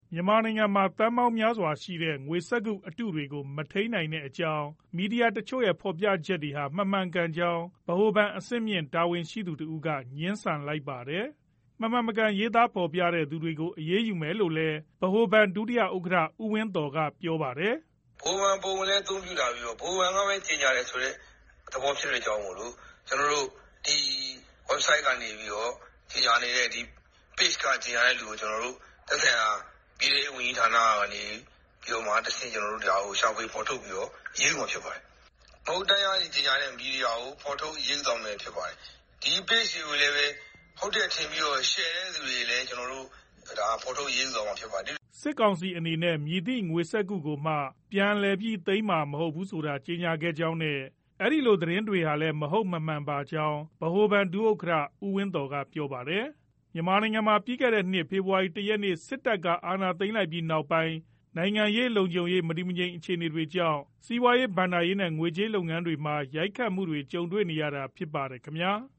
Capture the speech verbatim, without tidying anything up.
မြန်မာနိုင်ငံမှာသန်းပေါင်းများစွာရှိတဲ့ငွေစက္ကူအတုတွေကိုမထိန်းနိုင်တဲ့အကြောင်းမီဒီယာတချို့ရဲ့ဖော်ပြချက်တွေဟာမမှန်ကန်ကြောင်းဗဟိုဘဏ်အဆင့်မြင့်တာဝန်ရှိသူတဦးကငြင်းဆန်လိုက်ပါတယ်။မမှန်မကန်ရေးသားဖော်ပြတဲ့သူတွေကိုအရေးယူမယ်လို့လည်းဗဟိုဘဏ်ဒုတိယဥက္ကဋ္ဌဦးဝင်းသော်ကပြောပါတယ်။ဗဟိုဘဏ်ပုံလည်းအသုံးပြုလာပြီးတော့ဗဟိုဘဏ်ကပဲကြေညာတယ်ဆိုတဲ့သဘောဖြစ်တဲ့အကြောင်းမို့လို့ကျွန်တော်တို့ဒီ website ကနေပြီးတော့ကြေညာနေတဲ့ဒီ page ကကြေညာတဲ့လူကိုကျွန်တော်တို့သက်ဆိုင်ရာပြည်ထောင်စုဝန်ကြီးဌာနကနေပြီးတော့မှတဆင့်ကျွန်တော်တို့ဒါကိုရှာဖွေဖော်ထုတ်ပြီးတော့အရေးယူမှာဖြစ်ပါတယ်။မဟုတ်တရားကြေညာတဲ့မီဒီယာကိုဖော်ထုတ်အရေးယူသွားမယ်ဖြစ်ပါတယ်။ဒီ page ကိုလည်းပဲဟုတ်တဲ့ထင်ပြီးတော့ share တဲ့သူတွေလည်းကျွန်တော်တို့ဒါဖော်ထုတ်အရေးယူသွားမှာဖြစ်ပါတယ်။စစ်ကောင်စီအနေနဲ့မြည်သည့်ငွေစက္ကူကိုမှပြန်လည်ပြီးသိမ်းမှာမဟုတ်ဘူးဆိုတာကြေညာခဲ့ကြောင်းနဲ့အဲ့ဒီလိုသတင်းတွေဟာလည်းမဟုတ်မမှန်ပါကြောင်းဗဟိုဘဏ်ဒုဥက္ကဋ္ဌဦးဝင်းသော်ကပြောပါတယ်။မြန်မာနိုင်ငံမှာပြီးခဲ့တဲ့နှစ်ဖေဖော်ဝါရီလတရက်နေ့စစ်တပ်ကအာဏာသိမ်းလိုက်ပြီးနောက်ပိုင်းနိုင်ငံရေးလုံခြုံရေးမတည်မငြိမ်အခြေအနေတွေကြောင့်စီးပွားရေးဘဏ္ဍာရေးနဲ့ငွေကြေးလုပ်ငန်းတွေမှာရိုက်ခတ်မှုတွေကြုံတွေ့နေရတာဖြစ်ပါတယ်ခင်ဗျာ။